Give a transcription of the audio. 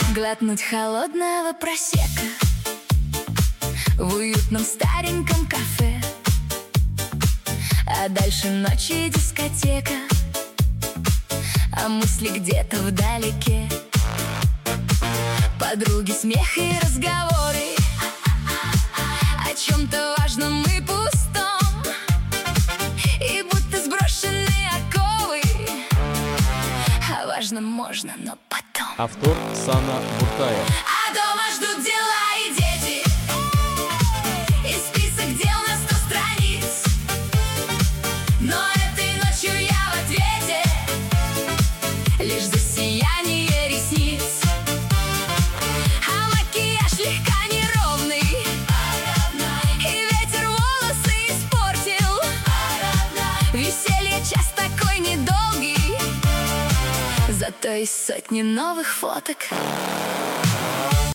Глотнуть холодного просека в уютном стареньком кафе, а дальше ночь и дискотека, а мысли где-то вдалеке. Подруги, смех и разговоры о чем-то важном и пустом, и будто сброшенные оковы. О важном можно, но потом. Автор Сана Буртаев. А дома ждут дела и дети, и список дел на 100 страниц. Но этой ночью я в ответе лишь за сияние ресниц. А макияж слегка неровный, и ветер волосы испортил. Веселье час такой недолгий, зато есть сотни новых фоток.